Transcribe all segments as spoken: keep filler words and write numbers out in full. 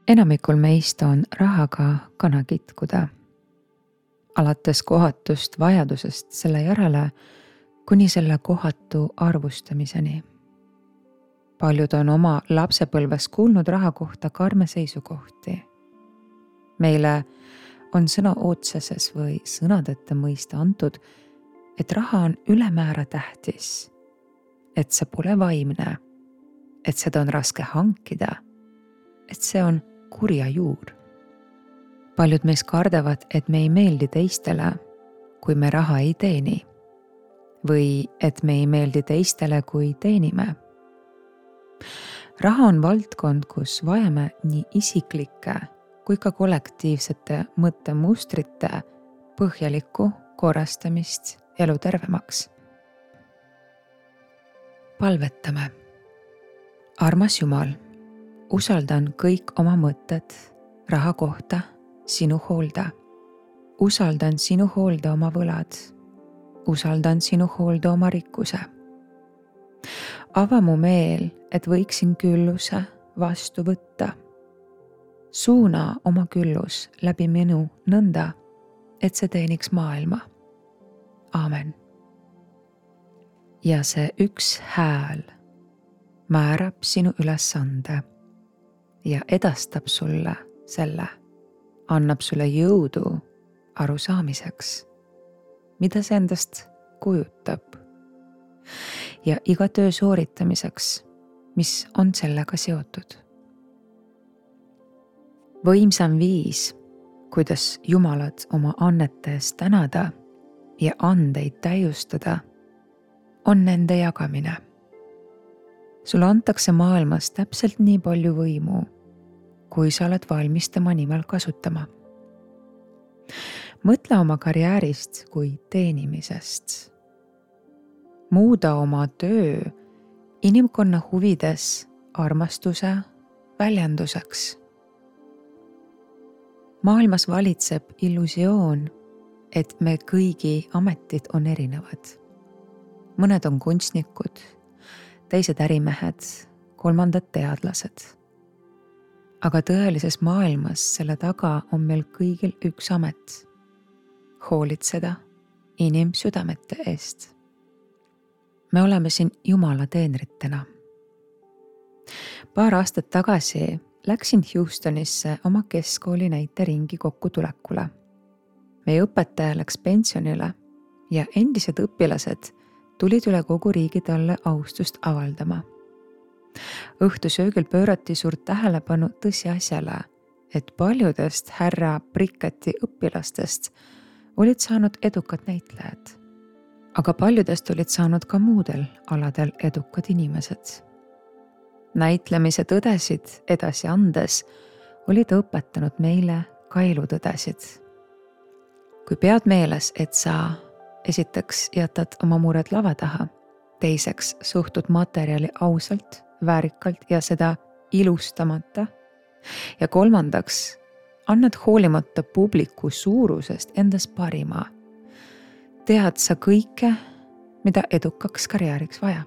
Enamikul meist on rahaga kana kitkuda. Alates kohatust vajadusest selle järele, kuni selle kohatu arvustamiseni. Paljud on oma lapsepõlves kuulnud raha kohta karme seisukohti. Meile on sõna otseses või sõnadeta mõista antud, et raha on ülemäära tähtis, et see pole vaimne, et seda on raske hankida, et see on kurja juur. Paljud meist kardavad, et me ei meeldi teistele, kui me raha ei teeni, või et me ei meeldi teistele, kui teenime. Raha on valdkond, kus vajame nii isiklikke kui ka kollektiivsete mõttemustrite põhjalikku korrastamist elu tervemaks. Palvetame. Armas Jumal, usaldan kõik oma mõtted raha kohta sinu hoolda. Usaldan sinu hoolda oma võlad. Usaldan sinu hoolda oma rikkuse. Ava mu meel, et võiksin külluse vastu võtta. Suuna oma küllus läbi minu nõnda, et see teeniks maailma. Aamen. Ja see üks hääl määrab sinu ülesande ja edastab sulle selle, annab sulle jõudu arusaamiseks, mida see endast kujutab ja iga töö sooritamiseks, mis on sellega seotud. Võimsam viis, kuidas Jumalat oma annete eest tänada ja andeid täiustada, on nende jagamine. Sulle antakse maailmas täpselt nii palju võimu, kui sa oled valmis tema nimel kasutama. Mõtle oma karjäärist kui teenimisest. Muuda oma töö inimkonna huvides armastuse väljenduseks. Maailmas valitseb illusioon, et me kõigi ametid on erinevad. Mõned on kunstnikud, teised ärimehed, kolmandad teadlased. Aga tõelises maailmas selle taga on meil kõigil üks amet. Hoolitseda inimsüdamete eest. Me oleme siin Jumala teenritena. Paar aastat tagasi läksin Houstonisse oma keskkooli näiteringi kokkutulekule. Meie õpetaja läks pensionile ja endised õpilased tulid üle kogu riigi talle austust avaldama. Õhtusöögil pöörati suurt tähelepanu tõsiasjale, et paljudest härra Bricketi õpilastest olid saanud edukad näitlejad, aga paljudest olid saanud ka muudel aladel edukad inimesed. Näitlemise tõdesid edasi andes oli ta õpetanud meile ka elutõdesid. Kui pead meeles, et sa esiteks jätad oma mured lava taha, teiseks suhtud materjali ausalt, väärikalt ja seda ilustamata ja kolmandaks annad hoolimata publiku suurusest endas parima, tead sa kõike, mida edukaks karjääriks vaja.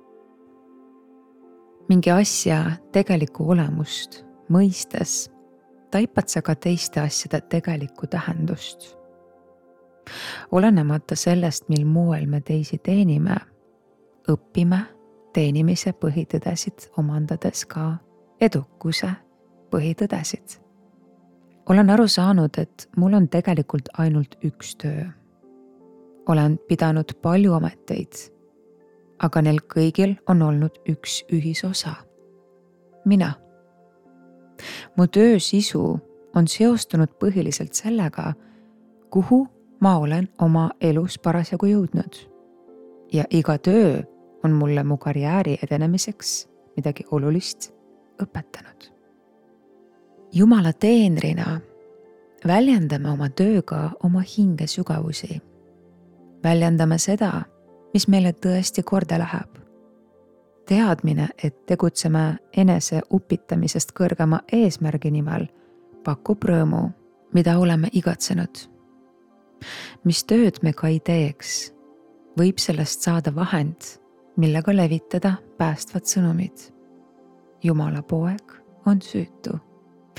Mingi asja tegelikku olemust mõistes taipad sa ka teiste asjade tegelikku tähendust. Olenemata sellest, mil moel me teisi teenime, õpime teenimise põhitõdesid omandades ka edukuse põhitõdesid. Olen aru saanud, et mul on tegelikult ainult üks töö. Olen pidanud palju ameteid, aga neil kõigil on olnud üks ühisosa. Mina. Mu töö sisu on seostunud põhiliselt sellega, kuhu ma olen oma elus parasjagu jõudnud. Ja iga töö on mulle mu karjääri edenemiseks midagi olulist õpetanud. Jumala teenrina väljendame oma tööga oma hinge sügavusi. Väljendame seda, mis meile tõesti korda läheb. Teadmine, et tegutseme enese upitamisest kõrgema eesmärgi nimel, pakub rõõmu, mida oleme igatsenud. Mis tööd me ka ei teeks, võib sellest saada vahend, millega levitada päästvad sõnumid. Jumala poeg on süütu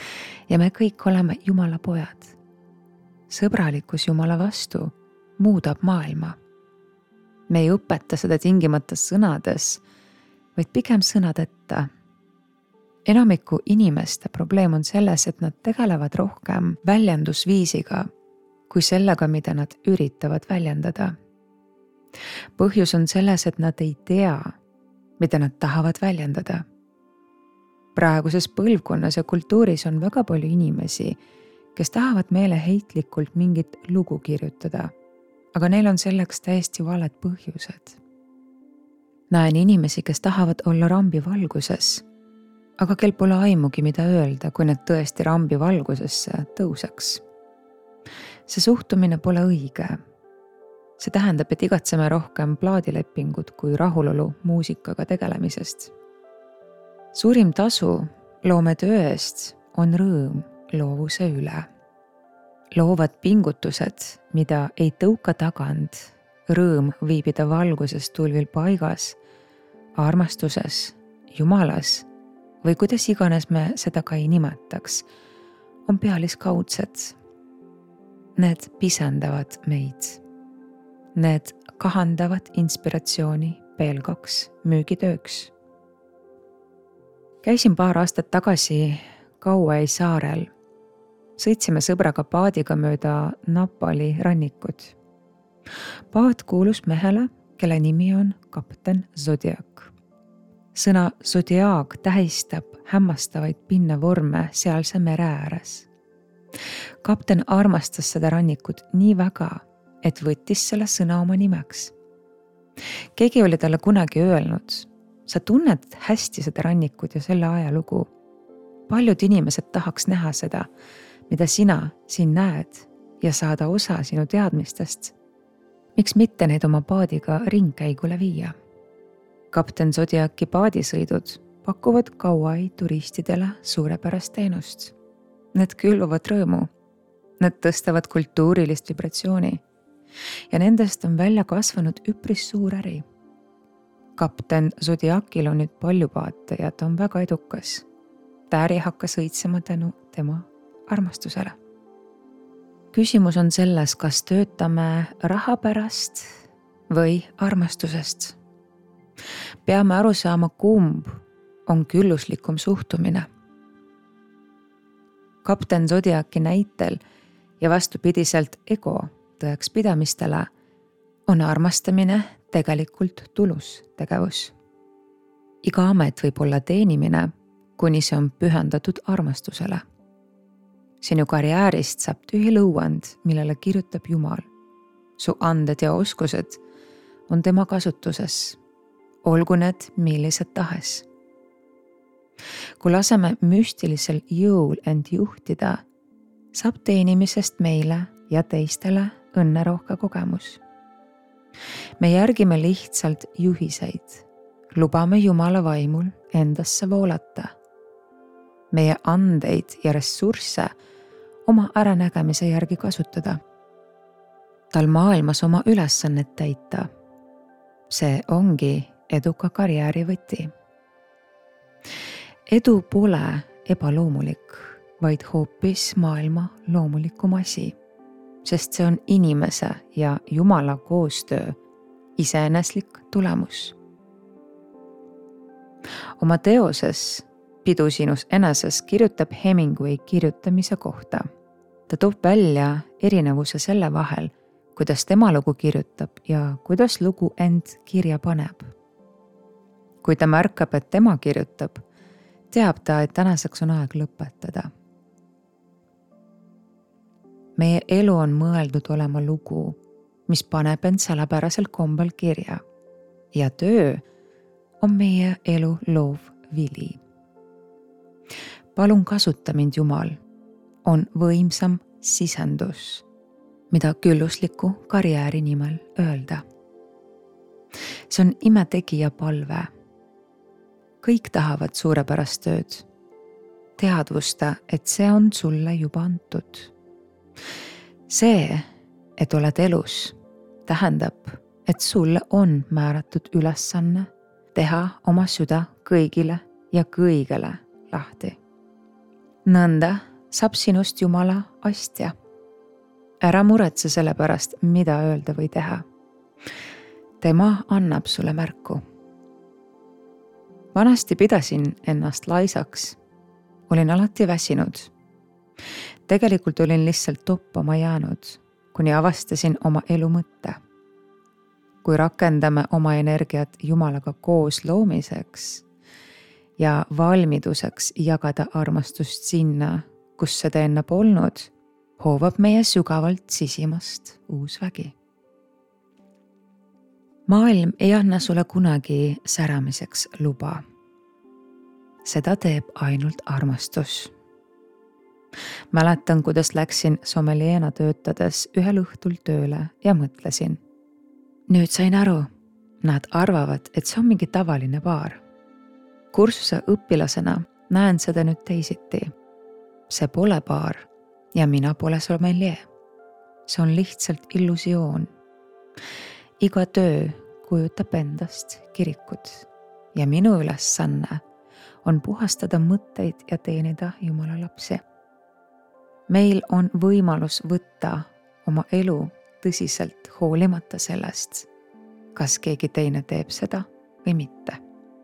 ja me kõik oleme Jumala pojad. Sõbralikkus Jumala vastu muudab maailma. Me ei õpeta seda tingimata sõnades, vaid pigem sõnadeta. Enamiku inimeste probleem on selles, et nad tegelevad rohkem väljendusviisiga kui sellega, mida nad üritavad väljendada. Põhjus on selles, et nad ei tea, mida nad tahavad väljendada. Praeguses põlvkonnas ja kultuuris on väga palju inimesi, kes tahavad meeleheitlikult mingit lugu kirjutada, aga neil on selleks täiesti valed põhjused. Näen inimesi, kes tahavad olla rambi valguses, aga kel pole aimugi, mida öelda, kui need tõesti rambi valgusesse tõuseks. See suhtumine pole õige. See tähendab, et igatseme rohkem plaadilepingut kui rahulolu muusikaga tegelemisest. Suurim tasu loometöö eest on rõõm loovuse üle. Loovad pingutused, mida ei tõuka tagant, rõõm viibida valguses tulvil paigas, armastuses, Jumalas või kuidas iganes me seda ka ei nimetaks, on pealiskaudsed. Need pisendavad meid. Need kahandavad inspiratsiooni pelgaks müügitööks. Käisin paar aastat tagasi Kauai saarel. Sõitsime sõbraga paadiga mööda Napoli rannikut. Paat kuulus mehele, kelle nimi on kapten Zodiac. Sõna Zodiac tähistab hämmastavaid pinnavorme sealse mere ääres. Kapten armastas seda rannikut nii väga, et võttis selle sõna oma nimeks. Keegi oli talle kunagi öelnud, sa tunned hästi seda rannikut ja selle ajalugu. Paljud inimesed tahaks näha seda, mida sina siin näed ja saada osa sinu teadmistest. Miks mitte neid oma paadiga ringkäigule viia? Kapten Zodiaci paadisõidud pakuvad Kauai turistidele suurepärast teenust. Need külvavad rõõmu, need tõstavad kultuurilist vibratsiooni ja nendest on välja kasvanud üpris suur äri. Kapten Zodiacil on nüüd palju paate ja ta on väga edukas. Ta äri hakkas õitsema tänu tema armastusele. Küsimus on selles, kas töötame raha pärast või armastusest. Peame aru saama, kumb on külluslikum suhtumine. Kapten Zodiaci näitel ja vastupidiselt ego tõekspidamistele on armastamine tegelikult tulus tegevus. Iga amet võib olla teenimine, kuni see on pühendatud armastusele. Sinu karjäärist saab tühi lõuand, millele kirjutab Jumal. Su anded ja oskused on tema kasutuses. Olgu need millised tahes. Kui laseme müstilisel jõul end juhtida, saab teenimisest meile ja teistele õnnerohke kogemus. Me järgime lihtsalt juhiseid. Lubame Jumala vaimul endasse voolata. Meie andeid ja ressursse oma äranägemise järgi kasutada. Tal maailmas oma ülesannet täita. See ongi eduka karjääri võti. Edu pole ebaloomulik, vaid hoopis maailma loomulikum asi, sest see on inimese ja Jumala koostöö iseeneslik tulemus. Oma teoses Pidu sinus eneses kirjutab Hemingway kirjutamise kohta. Ta toob välja erinevuse selle vahel, kuidas tema lugu kirjutab ja kuidas lugu end kirja paneb. Kui ta märkab, et tema kirjutab, teab ta, et tänaseks on aeg lõpetada. Meie elu on mõeldud olema lugu, mis paneb end säläpäraselt kombel kirja ja töö on meie elu loov vili. Palun kasuta mind, Jumal, on võimsam sisendus, mida küllusliku karjääri nimel öelda. See on imetegija palve. Kõik tahavad suurepärast tööd. Teadvusta, et see on sulle juba antud. See, et oled elus, tähendab, et sulle on määratud ülesanne teha oma süda kõigile ja kõigele lahti. Nõnda saab sinust Jumala astja. Ära muretse selle pärast, mida öelda või teha. Tema annab sulle märku. Vanasti pidasin ennast laisaks. Olin alati väsinud. Tegelikult olin lihtsalt toppama jäänud, kuni avastasin oma elu mõtte. Kui rakendame oma energiat Jumalaga koos loomiseks ja valmiduseks jagada armastust sinna, kus seda enne polnud, hoovab meie sügavalt sisimast uus vägi. Maailm ei anna sulle kunagi säramiseks luba. Seda teeb ainult armastus. Mäletan, kuidas läksin sommelieena töötades ühel õhtul tööle ja mõtlesin. Nüüd sain aru, nad arvavad, et see on mingi tavaline paar. Kursuse õpilasena näen seda nüüd teisiti. See pole paar ja mina pole sommelie. See on lihtsalt illusioon. Iga töö kujutab endast kirikut ja minu ülesanne on puhastada mõtteid ja teenida Jumala lapsi. Meil on võimalus võtta oma elu tõsiselt hoolimata sellest, kas keegi teine teeb seda või mitte.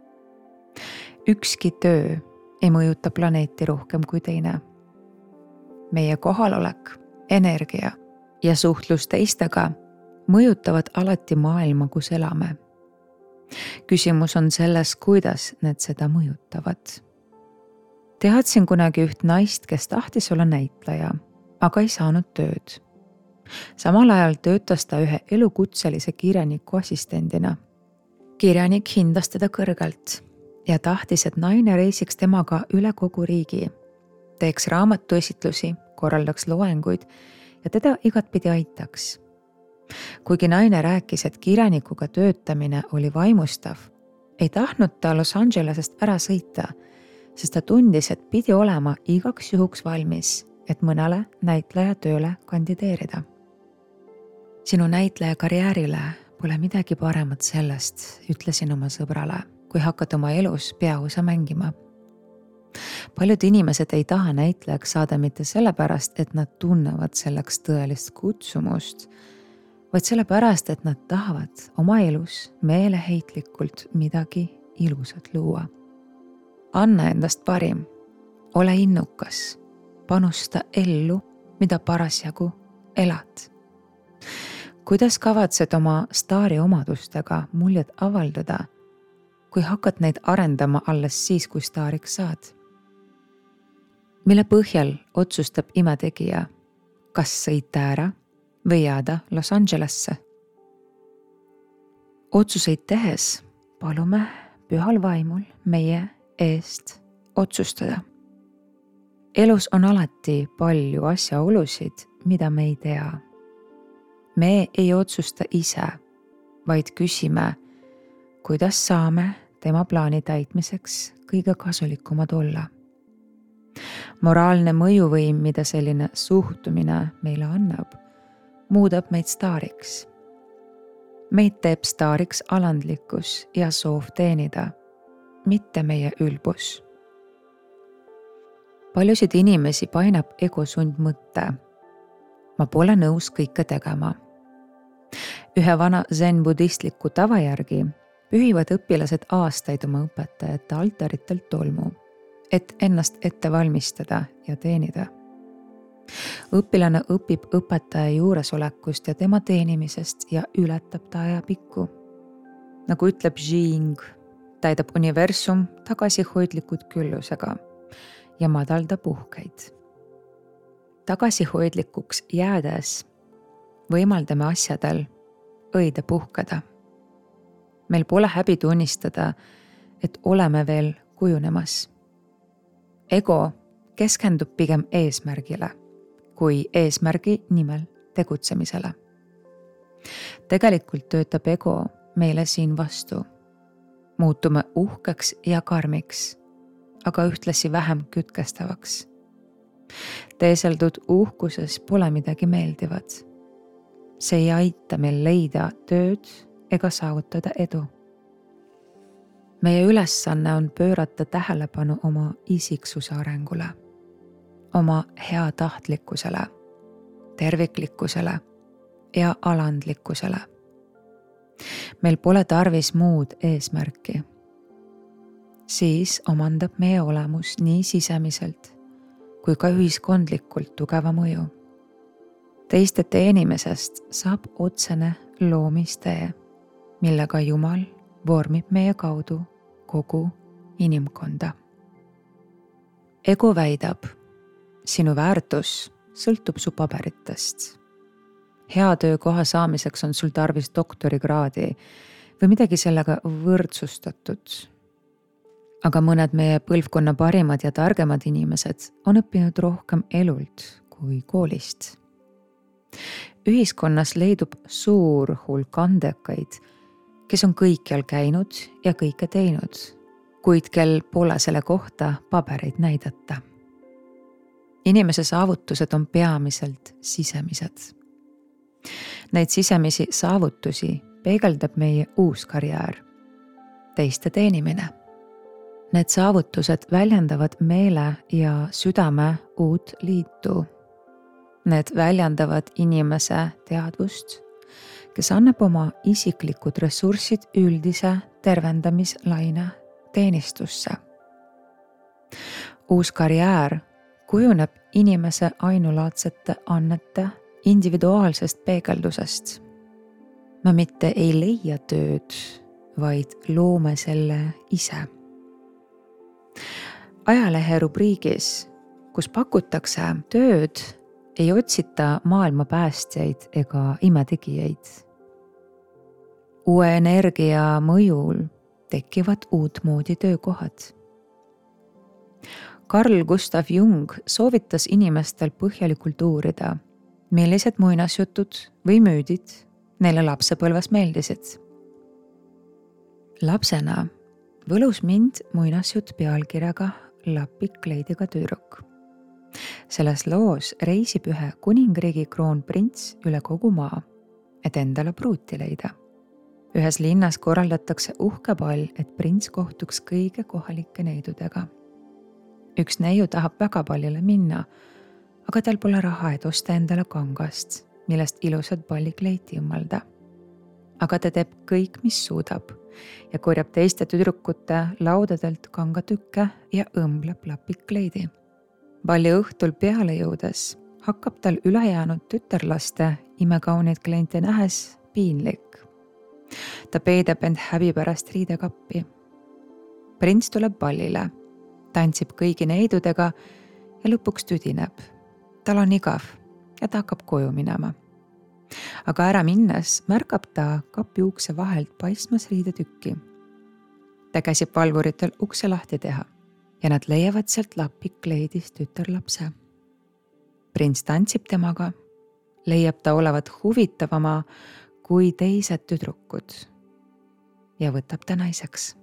Ükski töö ei mõjuta planeeti rohkem kui teine. Meie kohalolek, energia ja suhtlus teistega mõjutavad alati maailma, kus elame. Küsimus on selles, kuidas need seda mõjutavad. Teadsin kunagi üht naist, kes tahtis olla näitleja, aga ei saanud tööd. Samal ajal töötas ta ühe elukutselise kirjaniku assistendina. Kirjanik hindas teda kõrgelt ja tahtis, et naine reisiks temaga üle kogu riigi, teeks raamatuesitlusi, korraldaks loenguid ja teda igatpidi aitaks. Kuigi naine rääkis, et kirjanikuga töötamine oli vaimustav, ei tahtnud ta Los Angelesest ära sõita, sest ta tundis, et pidi olema igaks juhuks valmis, et mõnele näitleja tööle kandideerida. Sinu näitleja karjäärile pole midagi paremat sellest, ütlesin oma sõbrale, kui hakkad oma elus peaosa mängima. Paljud inimesed ei taha näitlejaks saada mitte sellepärast, et nad tunnevad selleks tõelist kutsumust, vaid sellepärast, et nad tahavad oma elus meeleheitlikult midagi ilusat luua. Anna endast parim, ole innukas, panusta ellu, mida parasjagu elad. Kuidas kavatsed oma staari omadustega muljet avaldada, kui hakkad neid arendama alles siis, kui staariks saad? Mille põhjal otsustab imetegija, kas sõita ära või jääda Los Angelesse? Otsuseid tehes palume pühal vaimul meie eest otsustada. Elus on alati palju asjaolusid, mida me ei tea. Me ei otsusta ise, vaid küsime, kuidas saame tema plaani täitmiseks kõige kasulikumad olla. Moraalne mõjuvõim, mida selline suhtumine meile annab, muudab meid staariks. Meid teeb staariks alandlikkus ja soov teenida, mitte meie ülbus. Paljusid inimesi painab ego sundmõtte. Ma pole nõus kõike tegema. Ühe vana zen-budistliku tava järgi pühivad õpilased aastaid oma õpetajate altaritelt tolmu, et ennast ette valmistada ja teenida. Õpilane õpib õpetaja juuresolekust ja tema teenimisest ja ületab ta ajapikku. Nagu ütleb Jing, täidab universum tagasihoidlikud küllusega ja madaldab uhkeid. Tagasihoidlikuks jäädes võimaldame asjadel õide puhkeda. Meil pole häbi tunnistada, et oleme veel kujunemas. Ego keskendub pigem eesmärgile kui eesmärgi nimel tegutsemisele. Tegelikult töötab ego meile siin vastu. Muutume uhkeks ja karmiks, aga ühtlasi vähem kütkestavaks. Teeseldud uhkuses pole midagi meeldivat. See ei aita meil leida tööd ega saavutada edu. Meie ülesanne on pöörata tähelepanu oma isiksuse arengule. oma heatahtlikkusele, terviklikkusele ja alandlikkusele. Meil pole tarvis muud eesmärki. Siis omandab meie olemus nii sisemiselt kui ka ühiskondlikult tugeva mõju. Teiste teenimisest saab otsene loomistee, millega Jumal vormib meie kaudu kogu inimkonda. Ego väidab, sinu väärtus sõltub su paberitest. Hea töökoha saamiseks on sul tarvis doktorikraadi või midagi sellega võrdsustatud. Aga mõned meie põlvkonna parimad ja targemad inimesed on õppinud rohkem elult kui koolist. Ühiskonnas leidub suur hulk andekaid, kes on kõikjal käinud ja kõike teinud, kuid kel pole selle kohta pabereid näidata. Inimese saavutused on peamiselt sisemised. Neid sisemisi saavutusi peegeldab meie uus karjäär, teiste teenimine. Need saavutused väljendavad meele ja südame uut liitu. Need väljendavad inimese teadvust, kes annab oma isiklikud ressursid üldise tervendamislaine teenistusse. Uus karjäär kujuneb inimese ainulaadsete annete individuaalsest peegeldusest. Me mitte ei leia tööd, vaid loome selle ise. Ajalehe rubriigis, kus pakutakse tööd, ei otsita maailma päästjaid ega imetegijaid. Uue energia mõjul tekivad uutmoodi töökohad. Carl Gustav Jung soovitas inimestel põhjalikult uurida, millised muinasjutud või müüdid neile lapsepõlves meeldisid. Lapsena võlus mind muinasjutt pealkirjaga Lapikleidiga tüdruk. Selles loos reisib ühe kuningriigi kroonprints üle kogu maa, et endale pruuti leida. Ühes linnas korraldatakse uhke ball, et prints kohtuks kõige kohalike neidudega. Üks neiu tahab väga ballile minna, aga tal pole raha, et osta endale kangast, millest ilusad ballikleiti õmmelda. Aga ta teeb kõik, mis suudab ja korjab teiste tüdrukute laudadelt kangatükke ja õmbleb lapikleidi. Balli õhtul peale jõudes hakkab tal ülejäänud tütarlaste imekauneid kliente nähes piinlik. Ta peidab end häbi pärast riidekappi. Prints tuleb ballile, tantsib kõigi neidudega ja lõpuks tüdineb. Tal on igav ja ta hakkab koju minema. Aga ära minnes märkab ta kapi ukse vahelt paistmas riidetükki. Ta käsib valvuritel ukse lahti teha ja nad leiavad sealt lapikleidist tütarlapse. Prints tantsib temaga, leiab ta olevat huvitavama kui teised tüdrukud ja võtab ta naiseks.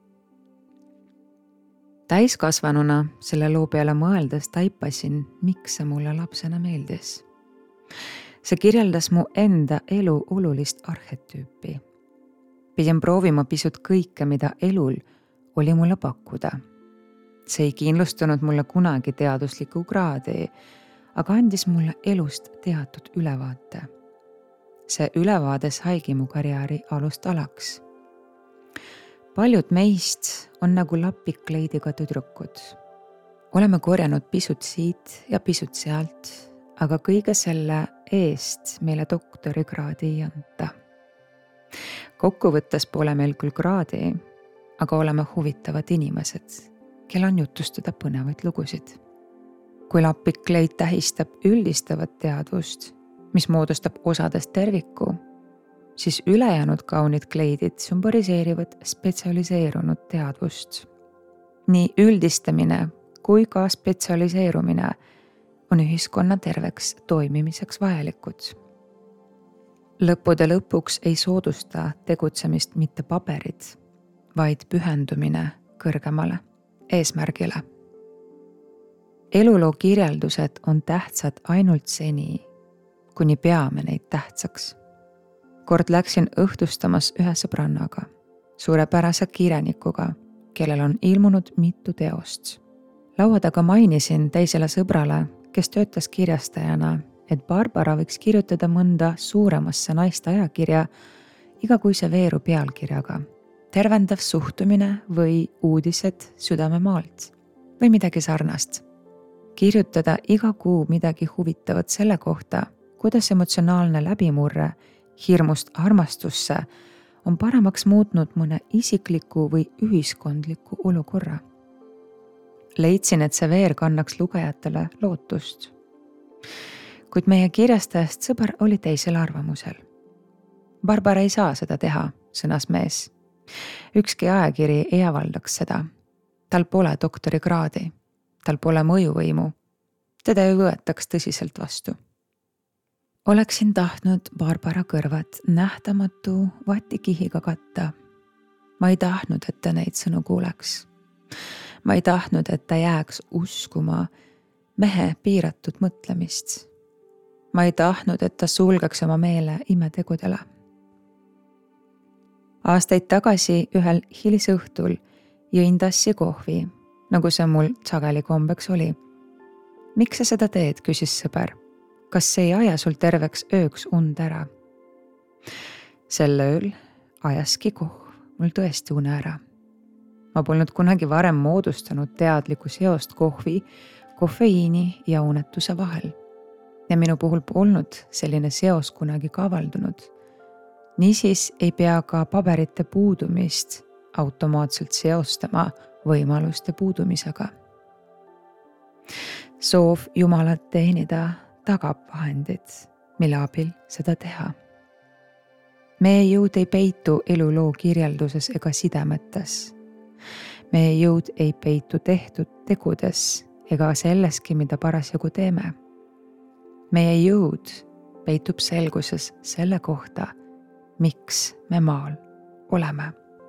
Täiskasvanuna selle loo peale mõeldes taipasin, miks see mulle lapsena meeldis. See kirjeldas mu enda elu olulist arhetüüpi. Pidin proovima pisut kõike, mida elul oli mulle pakkuda. See ei kindlustunud mulle kunagi teadusliku kraadi, aga andis mulle elust teatud ülevaate. See ülevaade saigi mu karjääri alustalaks. Paljud meist on nagu lapikleidiga tüdrukud. Oleme korjanud pisut siit ja pisut sealt, aga kõige selle eest meile doktorikraadi ei anta. Kokkuvõttes pole meil küll kraadi, aga oleme huvitavad inimesed, kel on jutustada põnevaid lugusid. Kui lapikleid tähistab üldistavat teadvust, mis moodustab osadest terviku, siis ülejäänud kaunid kleidid sümboliseerivad spetsialiseerunud teadvust. Nii üldistamine kui ka spetsialiseerumine on ühiskonna terveks toimimiseks vajalikud. Lõppude lõpuks ei soodusta tegutsemist mitte paberid, vaid pühendumine kõrgemale eesmärgile. Eluloo kirjeldused on tähtsad ainult seni, kuni peame neid tähtsaks. Kord läksin õhtustamas ühe sõbrannaga, suurepärase kirjanikuga, kellel on ilmunud mitu teost. laua taga mainisin teisele sõbrale, kes töötas kirjastajana, et Barbara võiks kirjutada mõnda suuremasse naiste ajakirja igakuise veeru pealkirjaga tervendav suhtumine või uudised südamemaalt või midagi sarnast. Kirjutada iga kuu midagi huvitavat selle kohta, kuidas emotsionaalne läbimurre hirmust armastusse on paremaks muutnud mõne isikliku või ühiskondliku olukorra. Leidsin, et see veer kannaks lugejatele lootust. Kuid meie kirjastajast sõber oli teisel arvamusel. Barbara ei saa seda teha, sõnas mees. Ükski ajakiri ei avaldaks seda. Tal pole doktorikraadi. Tal pole mõjuvõimu. Teda ei võetaks tõsiselt vastu. Oleksin tahtnud Barbara kõrvad nähtamatu vatikihiga katta. Ma ei tahtnud, et ta neid sõnu kuuleks. Ma ei tahtnud, et ta jääks uskuma mehe piiratud mõtlemist. Ma ei tahtnud, et ta sulgeks oma meele imetegudele. Aastaid tagasi ühel hilisõhtul jõin tassi kohvi, nagu see mul sageli kombeks oli. Miks sa seda teed, küsis sõber. Kas see ei aja sul terveks ööks und ära? Sel ööl ajaski kohv mul tõesti une ära. Ma polnud kunagi varem moodustanud teadlikku seost kohvi, kofeiini ja unetuse vahel. Ja minu puhul polnud selline seos kunagi kavaldunud. Niisiis ei pea ka paberite puudumist automaatselt seostama võimaluste puudumisega. Soov Jumalat teenida tagab vahendid, mille abil seda teha. Meie jõud ei peitu eluloo kirjelduses ega sidemetes. Meie jõud ei peitu tehtud tegudes ega selleski, mida parasjagu teeme. Meie jõud peitub selguses selle kohta, miks me maal oleme.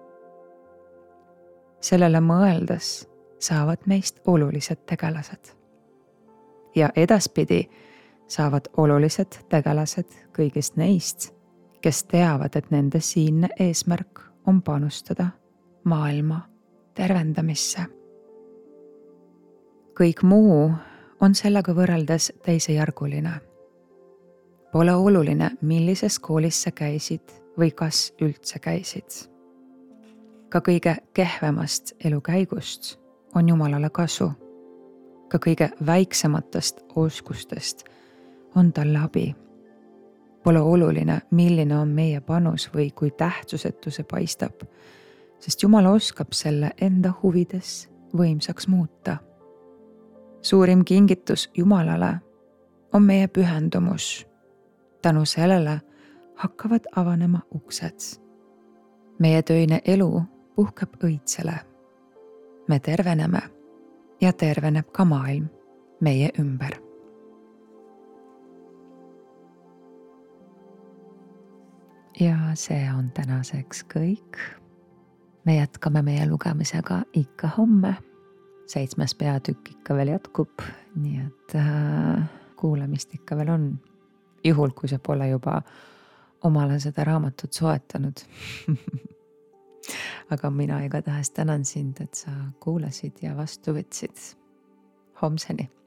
Sellele mõeldes saavad meist olulised tegelased. Ja edaspidi saavad olulised tegelased kõigist neist, kes teavad, et nende siinne eesmärk on panustada maailma tervendamisse. Kõik muu on sellega võrreldes teisejärguline. Pole oluline, millises koolis sa käisid või kas üldse käisid. Ka kõige kehvemast elukäigust on Jumalale kasu. Ka kõige väiksematest oskustest on talle abi. Pole oluline, milline on meie panus või kui tähtsusetu see paistab, sest Jumal oskab selle enda huvides võimsaks muuta. Suurim kingitus Jumalale on meie pühendumus. Tänu sellele hakkavad avanema uksed. Meie töine elu puhkeb õitsele. Me terveneme ja terveneb ka maailm meie ümber. Ja see on tänaseks kõik. Me jätkame meie lugemisega ikka homme. Seitsmes peatükk ikka veel jätkub, nii et äh, kuulamist ikka veel on. Juhul, kui sa pole juba omale seda raamatut soetanud. Aga mina igatahes tänan sind, et sa kuulasid ja vastu võtsid. Homseni!